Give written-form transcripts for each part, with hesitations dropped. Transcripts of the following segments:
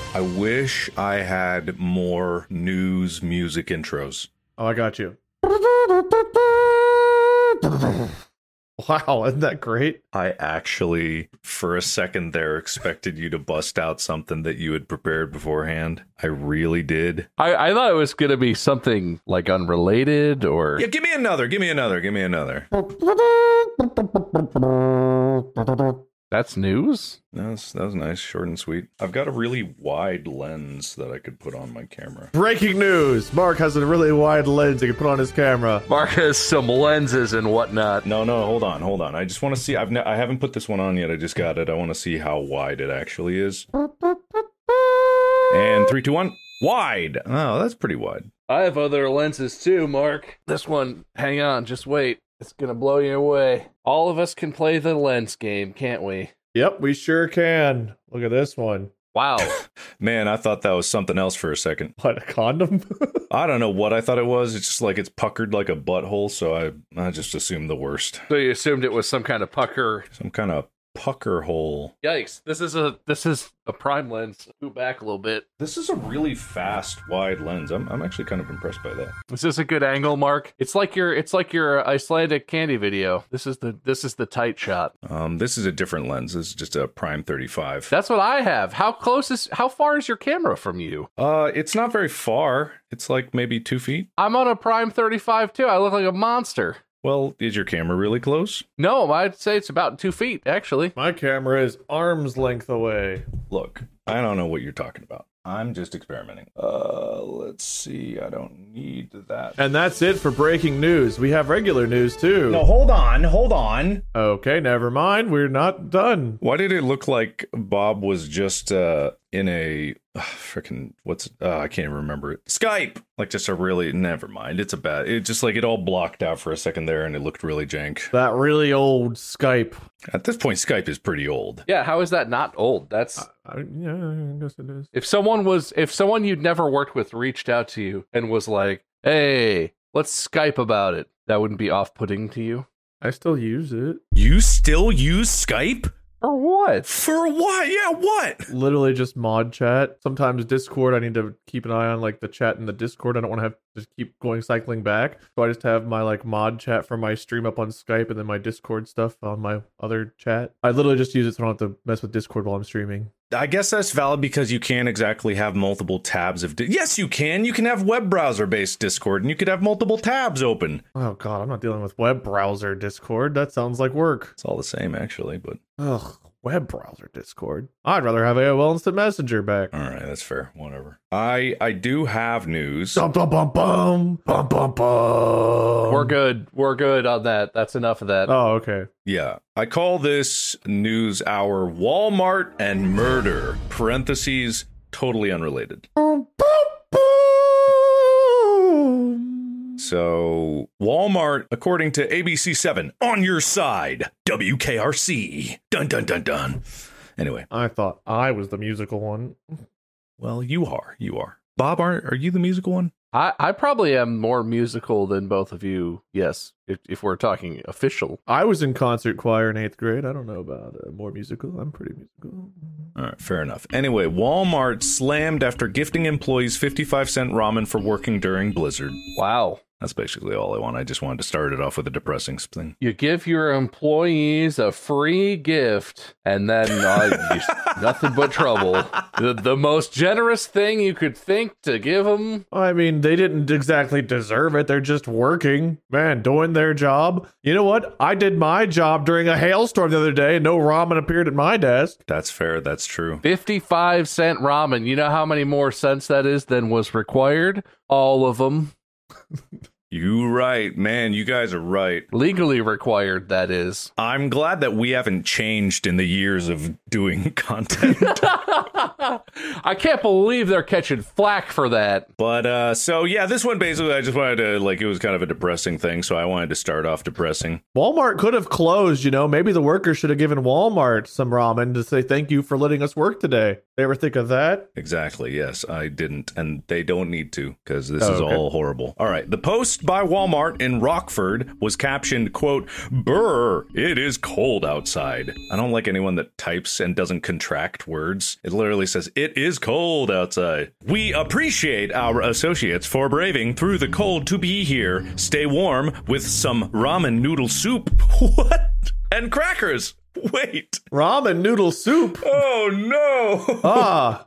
I wish I had more news music intros. Oh, I got you. Wow, isn't that great? I actually, for a second there, expected you to bust out something that you had prepared beforehand. I really did. I thought it was going to be something like unrelated or... Yeah, give me another. That's news? That was nice, short and sweet. I've got a really wide lens that I could put on my camera. Breaking news! Mark has a really wide lens he can put on his camera. Mark has some lenses and whatnot. No, hold on. I just want to see. I haven't put this one on yet. I just got it. I want to see how wide it actually is. And 3, 2, 1. Wide! Oh, that's pretty wide. I have other lenses too, Mark. This one, hang on, just wait. It's gonna blow you away. All of us can play the lens game, can't we? Yep, we sure can. Look at this one. Wow. Man, I thought that was something else for a second. What, a condom? I don't know what I thought it was. It's just like it's puckered like a butthole, so I just assumed the worst. So you assumed it was some kind of pucker. Some kind of pucker hole. Yikes. This is a prime lens. Scoot back a little bit. This is a really fast, wide lens. I'm actually kind of impressed by that. Is this a good angle, Mark? It's like your Icelandic candy video. This is the tight shot. This is a different lens. This is just a prime 35. That's what I have. How far is your camera from you? It's not very far. It's like maybe 2 feet. I'm on a prime 35 too. I look like a monster. Well, is your camera really close? No, I'd say it's about 2 feet, actually. My camera is arm's length away. Look, I don't know what you're talking about. I'm just experimenting. Let's see. I don't need that. And that's it for breaking news. We have regular news, too. No, hold on. Okay, never mind. We're not done. Why did it look like Bob was just in a freaking I can't even remember it. Skype. Like just a really, never mind. It's just like it all blocked out for a second there and it looked really jank. That really old Skype. At this point, Skype is pretty old. Yeah, how is that not old? That's yeah, I guess it is. If someone you'd never worked with reached out to you and was like, "Hey, let's Skype about it," that wouldn't be off-putting to you. I still use it. You still use Skype? For what? For what? Yeah, what? Literally just mod chat. Sometimes Discord, I need to keep an eye on like the chat in the Discord. I don't want to have to keep cycling back. So I just have my like mod chat from my stream up on Skype and then my Discord stuff on my other chat. I literally just use it so I don't have to mess with Discord while I'm streaming. I guess that's valid because you can't exactly have multiple tabs of... Yes, you can. You can have web browser-based Discord, and you could have multiple tabs open. Oh, God, I'm not dealing with web browser Discord. That sounds like work. It's all the same, actually, but... Ugh, web browser Discord. I'd rather have AOL Instant Messenger back. All right, that's fair. Whatever. I do have news. Bum, bum, bum, bum. Bum, bum, bum. We're good on that. That's enough of that. Oh, okay. Yeah. I call this news hour Walmart and murder, parentheses, totally unrelated. So, Walmart, according to ABC7, on your side, WKRC. Dun, dun, dun, dun. Anyway. I thought I was the musical one. Well, you are. Bob, are you the musical one? I probably am more musical than both of you, yes, if we're talking official. I was in concert choir in 8th grade. I don't know about more musical. I'm pretty musical. All right, fair enough. Anyway, Walmart slammed after gifting employees 55-cent ramen for working during Blizzard. Wow. That's basically all I want. I just wanted to start it off with a depressing thing. You give your employees a free gift, and then nothing but trouble. The most generous thing you could think to give them. I mean, they didn't exactly deserve it. They're just working. Man, doing their job. You know what? I did my job during a hailstorm the other day, and no ramen appeared at my desk. That's fair. That's true. 55-cent ramen. You know how many more cents that is than was required? All of them. You right, man. You guys are right. Legally required, that is. I'm glad that we haven't changed in the years of doing content. I can't believe they're catching flack for that. But, so, yeah, this one basically, I just wanted to, like, it was kind of a depressing thing, so I wanted to start off depressing. Walmart could have closed, you know. Maybe the workers should have given Walmart some ramen to say thank you for letting us work today. They ever think of that? Exactly, yes, I didn't, and they don't need to, because this is all horrible. All right, the Post purchased by Walmart in Rockford was captioned, quote, "Brr, it is cold outside." I don't like anyone that types and doesn't contract words. It literally says, "It is cold outside. We appreciate our associates for braving through the cold to be here. Stay warm with some ramen noodle soup." What? And crackers. Wait. Ramen noodle soup. Oh, no.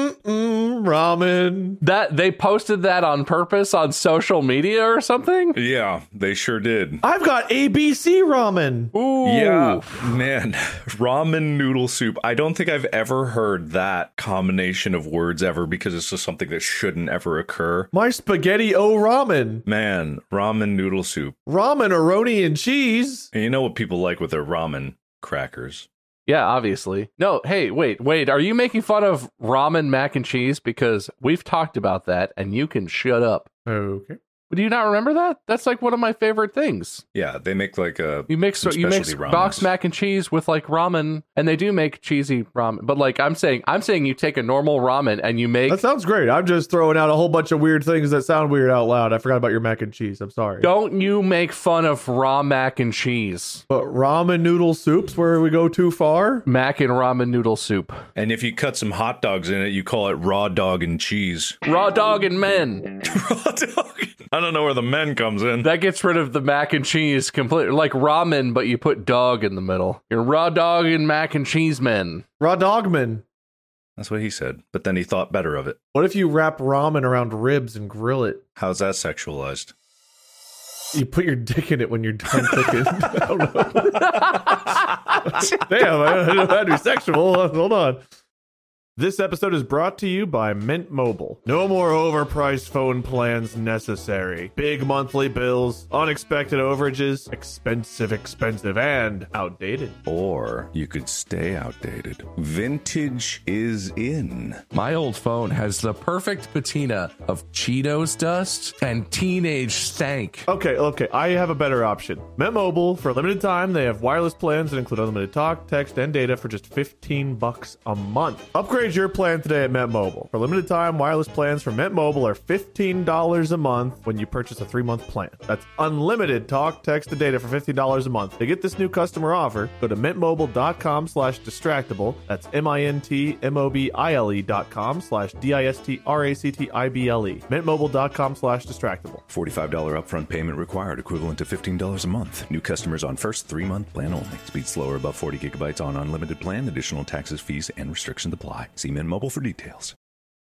Ramen. That they posted that on purpose on social media or something? Yeah, they sure did. I've got ABC ramen. Ooh. Yeah, man. Ramen noodle soup. I don't think I've ever heard that combination of words ever because it's just something that shouldn't ever occur. My spaghetti o ramen. Man, ramen noodle soup. Ramen, aroni, and cheese. And you know what people like with their ramen? Crackers. Yeah, obviously. No, hey, wait. Are you making fun of ramen mac and cheese? Because we've talked about that, and you can shut up. Okay. Do you not remember that? That's like one of my favorite things. Yeah, they make like a You mix box mac and cheese with like ramen, and they do make cheesy ramen. But like I'm saying you take a normal ramen and you make. That sounds great. I'm just throwing out a whole bunch of weird things that sound weird out loud. I forgot about your mac and cheese. I'm sorry. Don't you make fun of raw mac and cheese? But ramen noodle soup's where we go too far. Mac and ramen noodle soup. And if you cut some hot dogs in it, you call it raw dog and cheese. Raw dog and men. Raw dog. I don't know where the men comes in. That gets rid of the mac and cheese completely. Like ramen, but you put dog in the middle. You're raw dog and mac and cheese men. Raw dogman. That's what he said. But then he thought better of it. What if you wrap ramen around ribs and grill it? How's that sexualized? You put your dick in it when you're done cooking. I don't know. Damn, I didn't know that'd be sexual. Hold on. This episode is brought to you by Mint Mobile. No more overpriced phone plans necessary. Big monthly bills, unexpected overages, expensive, and outdated. Or you could stay outdated. Vintage is in. My old phone has the perfect patina of Cheetos dust and teenage stank. Okay, I have a better option. Mint Mobile, for a limited time, they have wireless plans that include unlimited talk, text, and data for just $15 a month. Upgrade your plan today at Mint Mobile. For a limited time, wireless plans from Mint Mobile are $15 a month when you purchase a 3-month plan. That's unlimited talk, text, and data for $15 a month. To get this new customer offer, go to mintmobile.com/distractible. That's mintmobile.com/distractible. mintmobile.com/distractible. $45 upfront payment required, equivalent to $15 a month. New customers on first 3-month plan only. Speed slower above 40 gigabytes on unlimited plan. Additional taxes, fees, and restrictions apply. See Mint Mobile for details.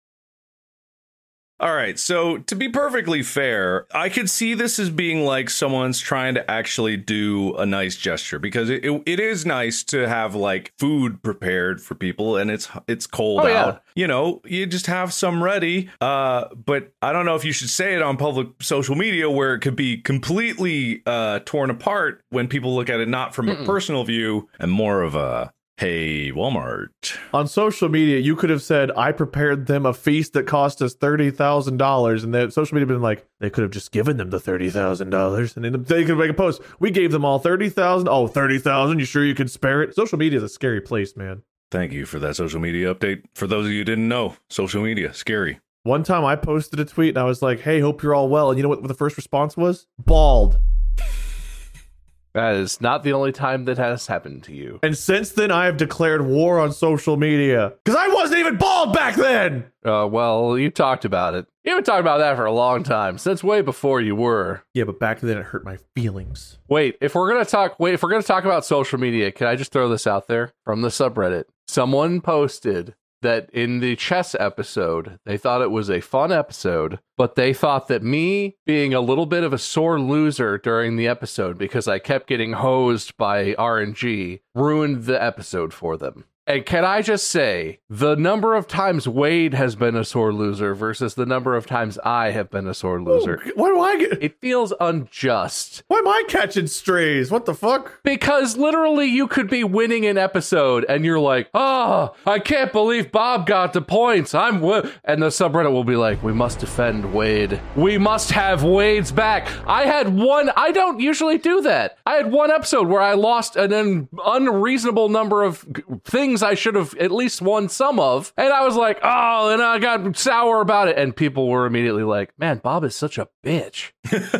All right, so to be perfectly fair, I could see this as being like someone's trying to actually do a nice gesture because it is nice to have like food prepared for people and it's cold out. Yeah. You know, you just have some ready. But I don't know if you should say it on public social media where it could be completely torn apart when people look at it not from a personal view and more of a "Hey, Walmart." On social media, you could have said, "I prepared them a feast that cost us $30,000. And the social media been like, they could have just given them the $30,000. And then they could make a post. "We gave them all $30,000. Oh, $30,000. You sure you can spare it?" Social media is a scary place, man. Thank you for that social media update. For those of you who didn't know, social media, scary. One time I posted a tweet and I was like, "Hey, hope you're all well." And you know what the first response was? Bald. That is not the only time that has happened to you. And since then, I have declared war on social media. Because I wasn't even bald back then! Well, you talked about it. You've been talking about that for a long time, since way before you were. Yeah, but back then it hurt my feelings. If we're gonna talk about social media, can I just throw this out there from the subreddit? Someone posted that in the chess episode, they thought it was a fun episode, but they thought that me being a little bit of a sore loser during the episode because I kept getting hosed by RNG ruined the episode for them. And can I just say, the number of times Wade has been a sore loser versus the number of times I have been a sore loser. Ooh, why do I get... It feels unjust. Why am I catching strays? What the fuck? Because literally you could be winning an episode and you're like, "Oh, I can't believe Bob got the points. And the subreddit will be like, "We must defend Wade. We must have Wade's back." I don't usually do that. I had one episode where I lost an unreasonable number of things things I should have at least won some of. And I was like, oh, and I got sour about it. And people were immediately like, man, Bob is such a bitch.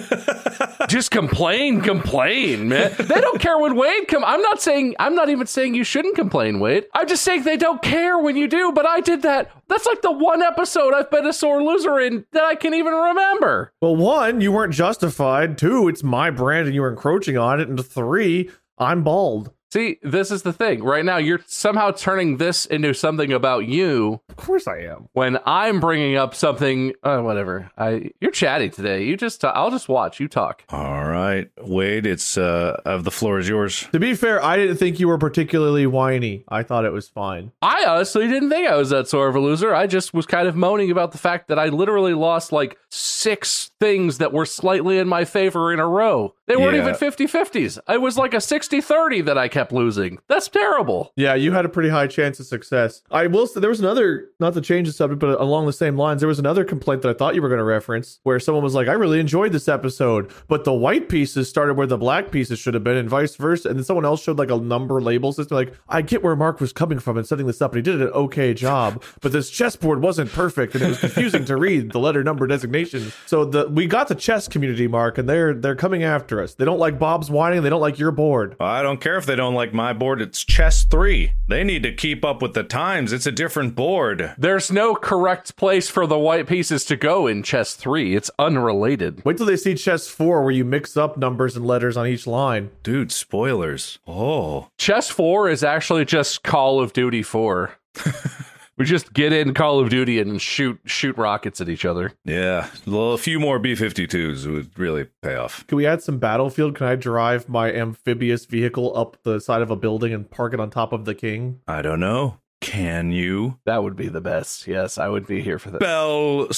Just complain, man. They don't care when Wade I'm not even saying you shouldn't complain, Wade. I'm just saying they don't care when you do, but I did that. That's like the one episode I've been a sore loser in that I can even remember. Well, 1, you weren't justified. 2, it's my brand and you were encroaching on it. And 3, I'm bald. See, this is the thing. Right now, you're somehow turning this into something about you. Of course I am. When I'm bringing up something, whatever. You're chatty today. I'll just watch. You talk. All right, Wade. It's the floor is yours. To be fair, I didn't think you were particularly whiny. I thought it was fine. I honestly didn't think I was that sore of a loser. I just was kind of moaning about the fact that I literally lost like 6 things that were slightly in my favor in a row. They weren't even 50-50s. It was like a 60-30 that I kept losing. That's terrible. Yeah, you had a pretty high chance of success. I will say there was another, not to change the subject, but along the same lines, there was another complaint that I thought you were going to reference where someone was like, I really enjoyed this episode, but the white pieces started where the black pieces should have been and vice versa. And then someone else showed like a number label system. Like, I get where Mark was coming from and setting this up and he did an okay job, but this chessboard wasn't perfect and it was confusing to read the letter number designations. So we got the chess community, Mark, and they're coming after us. They don't like Bob's whining. They don't like your board. I don't care if they don't like my board. It's chess 3. They need to keep up with the times. It's a different board. There's no correct place for the white pieces to go in chess 3. It's unrelated. Wait till they see chess 4 where you mix up numbers and letters on each line. Dude, spoilers. Oh. Chess 4 is actually just Call of Duty 4. We just get in Call of Duty and shoot rockets at each other. Yeah, well, a few more B-52s would really pay off. Can we add some Battlefield? Can I drive my amphibious vehicle up the side of a building and park it on top of the king? I don't know. Can you? That would be the best. Yes, I would be here for that. Spell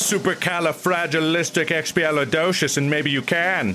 supercalifragilisticexpialidocious and maybe you can.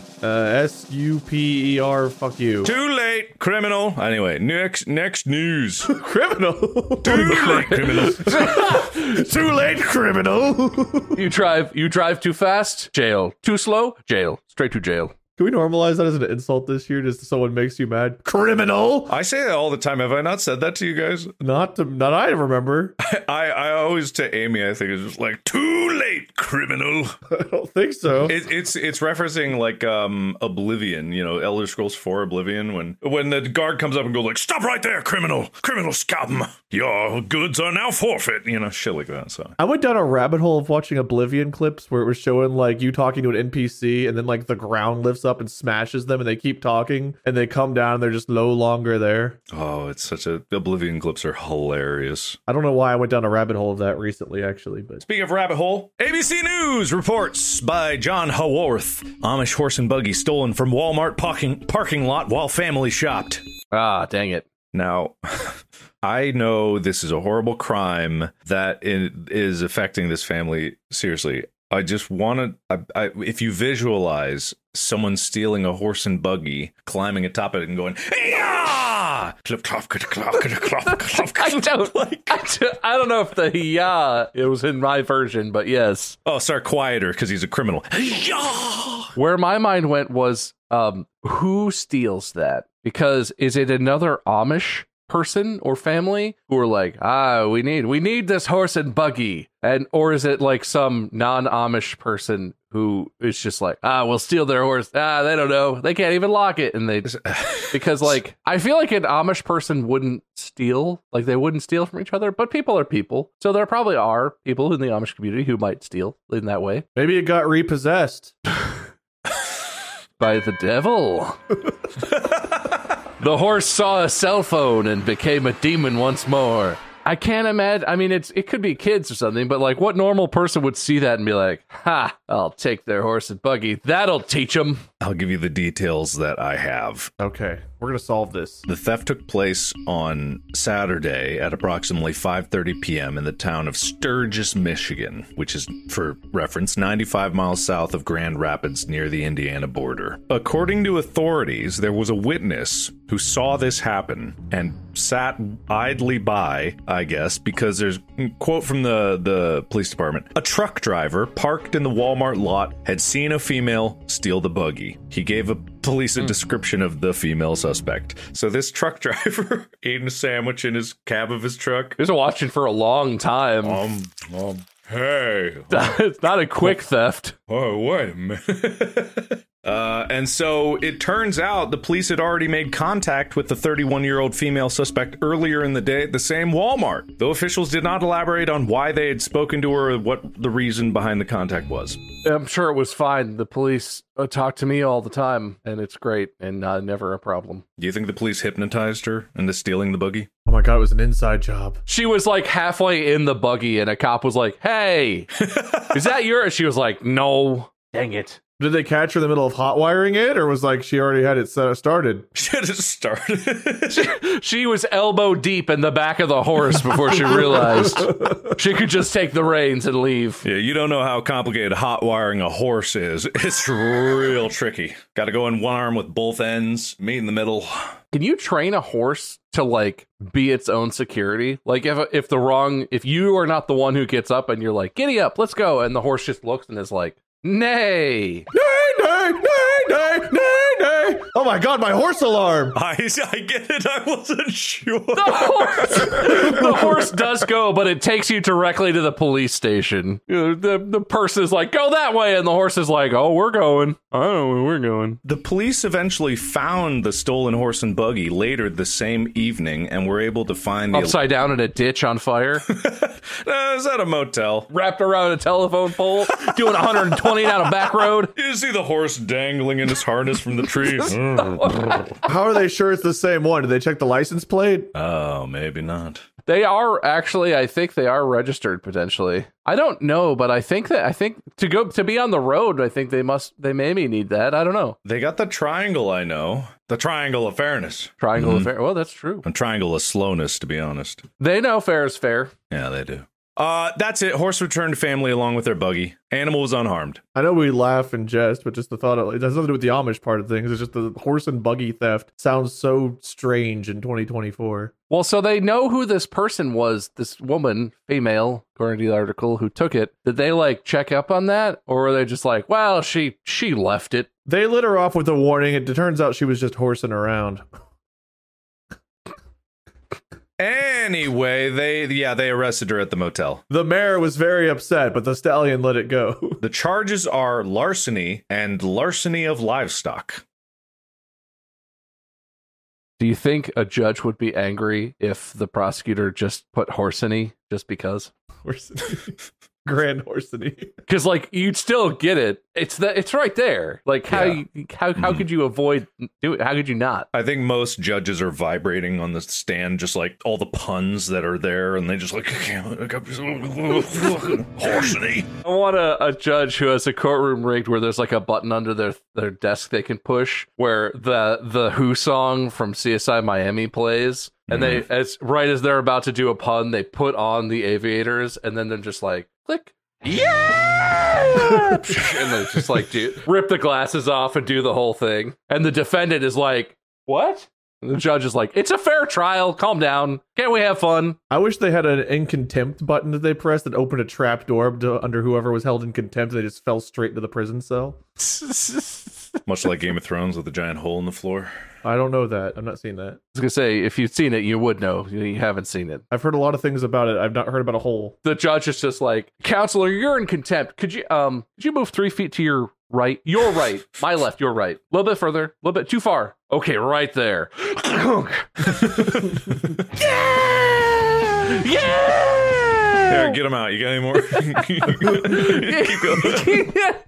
S-U-P-E-R, fuck you. Too late, criminal. Anyway, next news. Criminal? Too late, criminal. Too late, criminal. You drive too fast? Jail. Too slow? Jail. Straight to jail. Can we normalize that as an insult this year? Just someone makes you mad? Criminal! I say that all the time. Have I not said that to you guys? Not I remember. I always, to Amy, I think it's just like, too late, criminal. I don't think so. It's referencing like Oblivion, Elder Scrolls 4 Oblivion, when the guard comes up and goes like, stop right there, criminal scum. Your goods are now forfeit, shit like that. So I went down a rabbit hole of watching Oblivion clips where it was showing like you talking to an NPC and then like the ground lifts up and smashes them and they keep talking and they come down and they're just no longer there. Oh, it's such a Oblivion clips are hilarious. I don't know why I went down a rabbit hole of that recently, actually. But speaking of rabbit hole, ABC News reports by John Haworth: Amish horse and buggy stolen from Walmart parking lot while family shopped. Ah, dang it. Now, I know this is a horrible crime that is affecting this family seriously. I just want to, if you visualize someone stealing a horse and buggy, climbing atop it and going, yeah, clip, clop, clop, clop, clop, clop. I don't know if it was in my version, but yes. Oh, sorry, quieter because he's a criminal. Yeah. Where my mind went was, who steals that? Because is it another Amish person or family who are like, we need this horse and buggy, or is it like some non-Amish person who is just like, we'll steal their horse. They don't know, they can't even lock it, and because like I feel like an Amish person wouldn't steal, like they wouldn't steal from each other, but people are people, so there probably are people in the Amish community who might steal in that way. Maybe it got repossessed by the devil. The horse saw a cell phone and became a demon once more. I can't imagine. I mean, it could be kids or something, but like, what normal person would see that and be like, "Ha! I'll take their horse and buggy. That'll teach them." I'll give you the details that I have. Okay, we're gonna solve this. The theft took place on Saturday at approximately 5:30 p.m. in the town of Sturgis, Michigan, which is, for reference, 95 miles south of Grand Rapids near the Indiana border. According to authorities, there was a witness who saw this happen and sat idly by, I guess, because there's a quote from the police department. A truck driver parked in the Walmart lot had seen a female steal the buggy. He gave a police a description of the female suspect. So this truck driver ate a sandwich in his cab of his truck. He was watching for a long time. Hey. It's not a quick theft. Oh, wait a minute. And so it turns out the police had already made contact with the 31-year-old female suspect earlier in the day at the same Walmart. Though officials did not elaborate on why they had spoken to her or what the reason behind the contact was. I'm sure it was fine. The police talk to me all the time, and it's great, and never a problem. Do you think the police hypnotized her into stealing the buggy? Oh my god, it was an inside job. She was like halfway in the buggy, and a cop was like, "Hey, is that yours?" She was like, "No." Dang it. Did they catch her in the middle of hot wiring it, or was like she already had it started? She had it started. She was elbow deep in the back of the horse before she realized she could just take the reins and leave. Yeah, you don't know how complicated hot wiring a horse is. It's real tricky. Got to go in one arm with both ends, meet in the middle. Can you train a horse to like be its own security? Like if you are not the one who gets up and you're like, "Giddy up, let's go," and the horse just looks and is like, "Nay. Nay, nay, nay, nay, nay, nay. Oh my god, my horse alarm. I get it. I wasn't sure. The horse does go, but it takes you directly to the police station. The person is like, "Go that way," and the horse is like, "Oh, we're going. I don't know where we're going." The police eventually found the stolen horse and buggy later the same evening and were able to find the upside down in a ditch on fire. Is that a motel? Wrapped around a telephone pole, doing 120 down a back road. You see the horse dangling in his harness from the tree. How are they sure it's the same one? Did they check the license plate? Oh, maybe not. They are actually, I think they are registered potentially. I don't know, but I think to be on the road, I think they maybe need that. I don't know. They got the triangle, I know. The triangle of fairness. Triangle of fair. Well, that's true. And triangle of slowness, to be honest. They know fair is fair. Yeah, they do. That's it. Horse returned to family along with their buggy. Animal was unharmed. I know we laugh and jest, but just the thought of it has nothing to do with the Amish part of things. It's just the horse and buggy theft sounds so strange in 2024. Well, so they know who this person was, this woman, female, according to the article, who took it. Did they like check up on that? Or were they just like, well, she left it? They lit her off with a warning. It turns out she was just horsing around. Anyway, they arrested her at the motel. The mayor was very upset, but the stallion let it go. The charges are larceny and larceny of livestock. Do you think a judge would be angry if the prosecutor just put horseny just because? Grand horseny. Because like you'd still get it. It's right there. Like how could you avoid do it? How could you not? I think most judges are vibrating on the stand, just like all the puns that are there, and they just like horseny. I want a judge who has a courtroom rigged where there's like a button under their desk they can push where the Who song from CSI Miami plays. And they, as they're about to do a pun, they put on the aviators, and then they're just like, click, yeah, and they just like rip the glasses off and do the whole thing. And the defendant is like, what? And the judge is like, it's a fair trial. Calm down. Can't we have fun? I wish they had an in contempt button that they pressed that opened a trap door under whoever was held in contempt. And they just fell straight into the prison cell. Much like Game of Thrones with a giant hole in the floor. I don't know that. I've not seen that. I was going to say, if you'd seen it, you would know. You haven't seen it. I've heard a lot of things about it. I've not heard about a hole. The judge is just like, counselor, you're in contempt. Could you move 3 feet to your right? Your right. My left, your right. A little bit further. A little bit too far. Okay, right there. Yeah! Yeah! Yeah, get him out. You got any more? Keep going.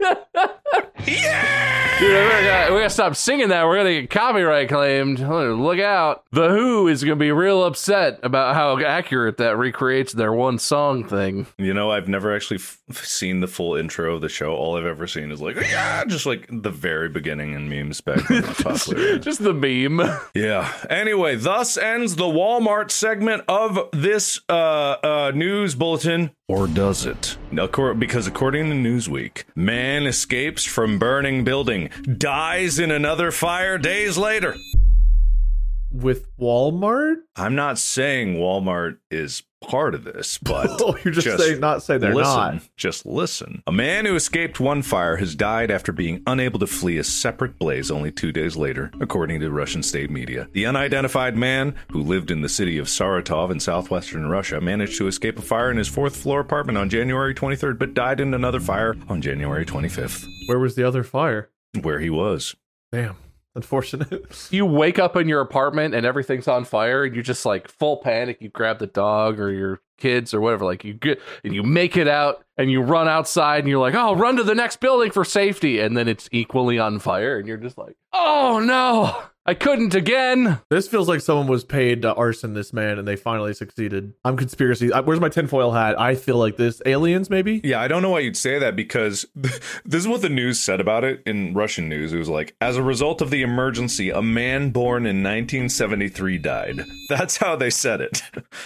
Yeah! Dude, we gotta stop singing that. We're gonna get copyright claimed. Look out. The Who is gonna be real upset about how accurate that recreates their one song thing. You know, I've never actually seen the full intro of the show. All I've ever seen is like, yeah, just like the very beginning in memes back when it was popular. Just the meme. Yeah. Anyway, thus ends the Walmart segment of this news bulletin. Or does it? Because according to Newsweek, man escapes from burning building, dies in another fire days later. with Walmart? I'm not saying Walmart is part of this, but Oh, you're just saying not say they're not. Just listen. A man who escaped one fire has died after being unable to flee a separate blaze only 2 days later, according to Russian state media. The unidentified man, who lived in the city of Saratov in southwestern Russia, managed to escape a fire in his fourth-floor apartment on January 23rd, but died in another fire on January 25th. Where was the other fire? Where he was. Damn. Unfortunate. You wake up in your apartment and everything's on fire and you just like full panic. You grab the dog or your kids or whatever, like you get and you make it out and you run outside and you're like, oh, run to the next building for safety. And then it's equally on fire and you're just like, oh no, I couldn't again. This feels like someone was paid to arson this man and they finally succeeded. I'm conspiracy. Where's my tinfoil hat? I feel like this. Aliens, maybe? Yeah, I don't know why you'd say that because this is what the news said about it in Russian news. It was like, as a result of the emergency, a man born in 1973 died. That's how they said it.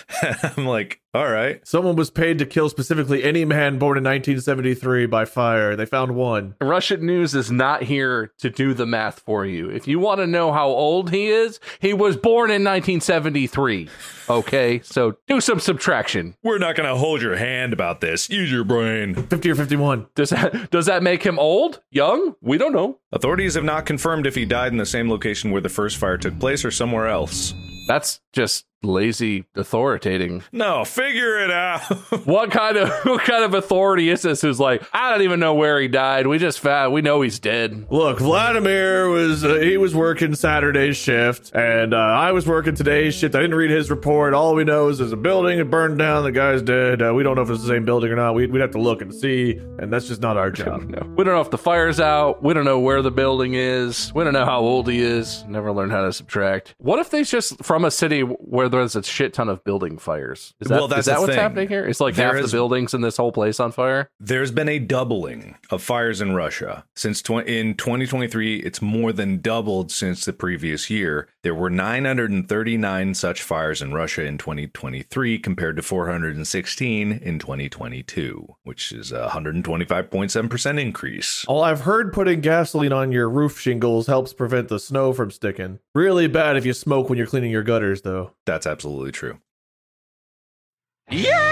I'm like, all right. Someone was paid to kill specifically any man born in 1973 by fire. They found one. Russian news is not here to do the math for you. If you want to know how old he is, he was born in 1973. Okay, so do some subtraction. We're not going to hold your hand about this. Use your brain. 50 or 51. Does that make him old? Young? We don't know. Authorities have not confirmed if he died in the same location where the first fire took place or somewhere else. That's just lazy authoritating. No, figure it out. What kind of authority is this who's like, I don't even know where he died. We know he's dead. Look, Vladimir he was working Saturday's shift, and I was working today's shift. I didn't read his report. All we know is there's a building that burned down. The guy's dead. We don't know if it's the same building or not. We'd have to look and see, and that's just not our job. No. We don't know if the fire's out. We don't know where the building is. We don't know how old he is. Never learned how to subtract. What if they's just from a city where there's a shit ton of building fires? Is that what's happening here? It's like half the buildings in this whole place on fire? There's been a doubling of fires in Russia. In 2023, it's more than doubled since the previous year. There were 939 such fires in Russia in 2023 compared to 416 in 2022, which is a 125.7% increase. All I've heard, putting gasoline on your roof shingles helps prevent the snow from sticking. Really bad if you smoke when you're cleaning your gutters, though. That's absolutely true. Yeah!